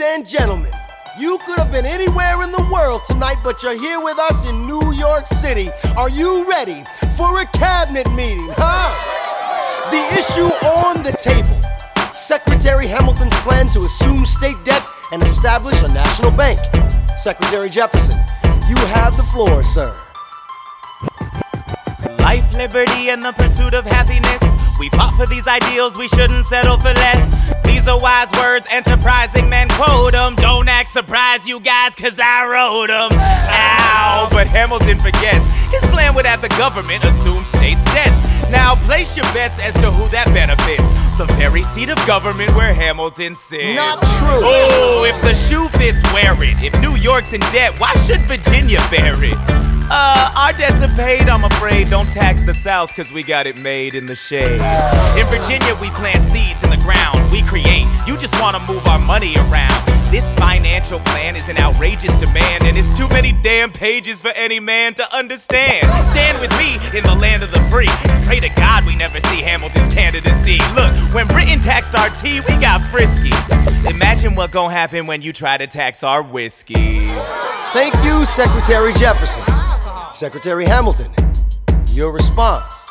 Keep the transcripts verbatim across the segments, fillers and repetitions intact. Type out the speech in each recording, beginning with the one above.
and gentlemen, you could have been anywhere in the world tonight, but you're here with us in New York City. Are you ready for a cabinet meeting, huh? The issue on the table: Secretary Hamilton's plan to assume state debt and establish a national bank. Secretary Jefferson, you have the floor, sir. Life, liberty, and the pursuit of happiness. We fought for these ideals, we shouldn't settle for less. These are wise words, enterprising men quote them. Don't act surprised, you guys, cause I wrote them. Ow, but Hamilton forgets his plan would have the government assume state debts. Now place your bets as to who that benefits. The very seat of government where Hamilton sits. Not true. Oh, if the shoe fits, wear it. If New York's in debt, why should Virginia bear it? Uh, our debts are paid, I'm afraid. Don't tax the South, cause we got it made in the shade. In Virginia, we plant seeds in the ground. We create, you just wanna move our money around. This financial plan is an outrageous demand, and it's too many damn pages for any man to understand. Stand with me in the land of the free. Pray to God we never see Hamilton's candidacy. Look, when Britain taxed our tea, we got frisky. Imagine what gon' happen when you try to tax our whiskey. Thank you, Secretary Jefferson. Secretary Hamilton, your response.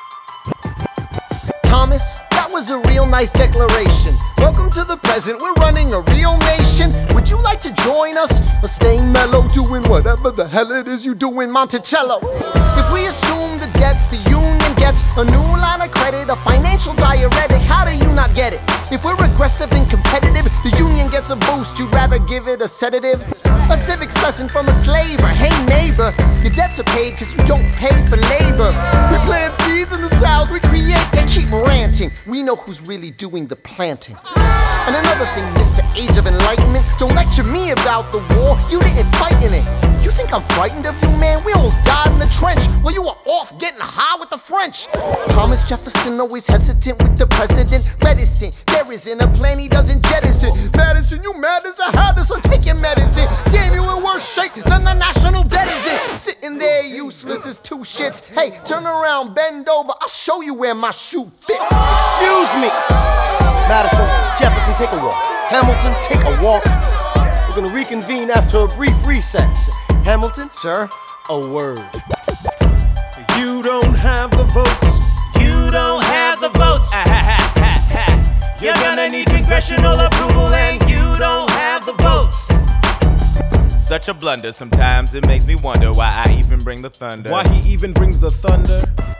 Thomas, that was a real nice declaration. Welcome to the present, we're running a real nation. Would you like to join us? Or stay mellow, doing whatever the hell it is you do in Monticello? If we assume the debts the union gets, a new line of credit, a financial diuretic, how do you not get it? If we're aggressive and competitive, the union gets a boost, you'd rather give it a sedative? A civics lesson from a slaver. Hey neighbor, your debts are paid cause you don't pay for labor. We plant seeds in the South, we create, they keep ranting. We know who's really doing the planting. And another thing, Mister Age of Enlightenment, don't lecture me about the war, you didn't fight in it. You think I'm frightened of you, man? We almost died in the trench while you were off getting high with the French. Thomas Jefferson always hesitant with the president. Reticent, there isn't a plan he doesn't jettison. Madison, you mad as a hat, so take your medicine. Damn, you in worse shape than the national debt is in. Sitting there useless as two shits. Hey, turn around, bend over, I'll show you where my shoe fits. Excuse me. Madison, Jefferson, take a walk. Hamilton, take a walk. We're gonna reconvene after a brief recess. Hamilton, Sir? a word. You don't have the votes. You don't have the votes. Ah, ha, ha, ha, ha. You're gonna need congressional approval, and you don't have the votes. Such a blunder, sometimes it makes me wonder why I even bring the thunder. Why he even brings the thunder?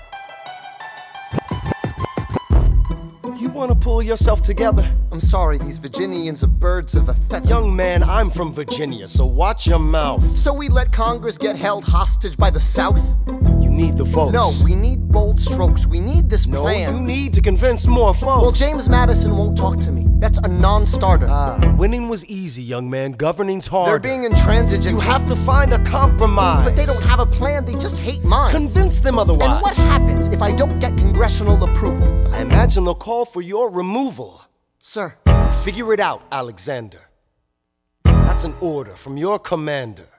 You wanna pull yourself together? I'm sorry, these Virginians are birds of a feather. Young man, I'm from Virginia, so watch your mouth. So we let Congress get held hostage by the South? You need the votes. No, we need bold strokes. We need this No, plan. you need to convince more folks. Well, James Madison won't talk to me. That's a non-starter. Ah, winning was easy, young man. Governing's hard. They're being intransigent. You have to find a compromise. But they don't have a plan. They just hate mine. Convince them otherwise. And what happens if I don't get congressional approval? I imagine they'll call for your removal. Sir. Figure it out, Alexander. That's an order from your commander.